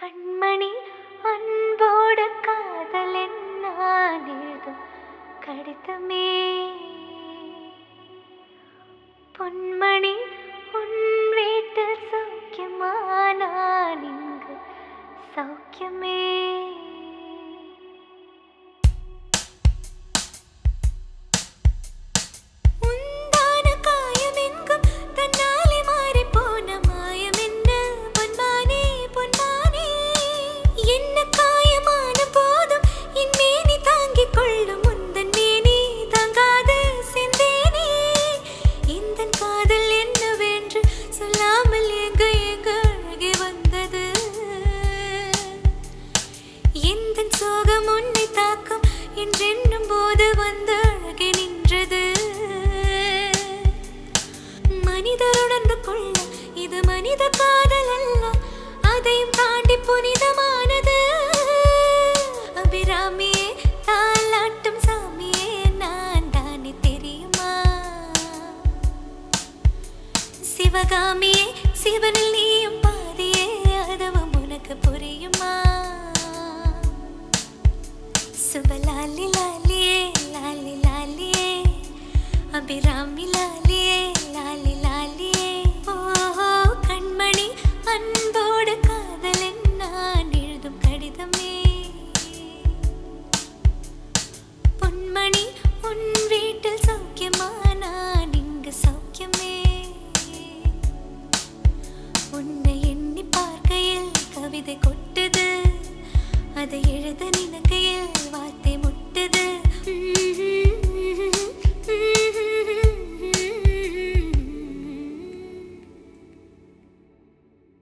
கண்மணி அன்போடு காதலென் நான் எழுதும் கடிதமே. பொன்மணி உன் வீட்டில் சௌக்கியமா? நான் இங்கு சௌக்கியமே. இது மனித காதல் அல்ல, அதையும் தாண்டி புனிதமானது. அபிராமியே, தாலாட்டும் சாமியே, நான் தானே தெரியுமா? சிவகாமியே, சிவனில் நீயும் பாதியே, அதுவும் உனக்கு புரியுமா? சுபலாலி லாலியே, லாலி லாலியே, அபிராமி லாலியே, லாலி லாலியே. ஓஹோ கண்மணி அன்போடு காதலென் நான் எழுதும் கடிதமே. பொன்மணி உன் வீட்டில் சௌக்கியமா? நான் இங்கு சௌக்கியமே. உன்னை எண்ணி பார்க்கையில் கவிதை கொட்டுது, அதை எழுத நினைக்கையில் வார்த்தை முட்டுது.